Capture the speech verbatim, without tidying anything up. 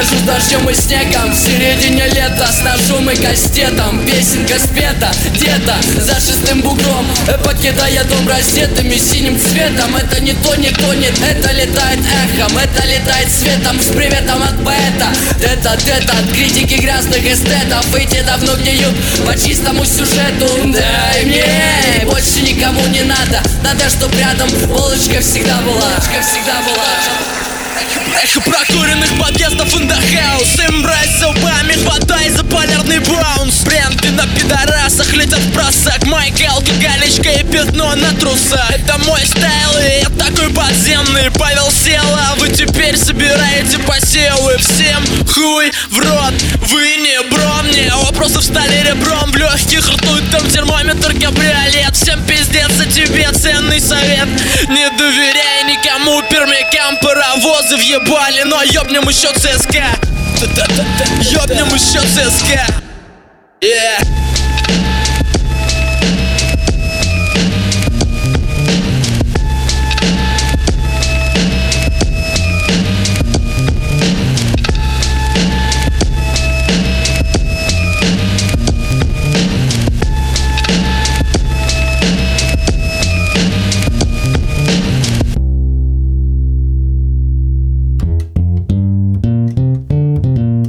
между дождем и снегом. В середине лета с ножом и кастетом. Песенка спета где-то за шестым бугром, покидая дом раздетым и синим цветом. Это не то, не тонет, это летает эхом, это летает светом. С приветом от поэта, тет-а-тет от критики грязных эстетов. Эти давно гниют по чистому сюжету. Дай мне, больше никому не надо. Надо, чтоб рядом полочка всегда была. Полочка всегда была. Эхо прокуренных подъездов in the house. Эмбрайс зубами, хватай за полярный баунс. Бренды на пидорасах летят в просак. Майка, алкоголичка и пятно на трусах. Это мой стайл, и я такой подземный. Павел Села, вы теперь собираете посевы. Всем хуй в рот, вы не бро. Мне вопросы встали ребром. В легких ртуть там термометр кабриолет. Всем пиздец, за тебе ценный совет. Не доверяй никому, пермякам паровозы въебали, но ёбнем еще ЦСКА. Ёбнем еще ЦСКА. Yeah.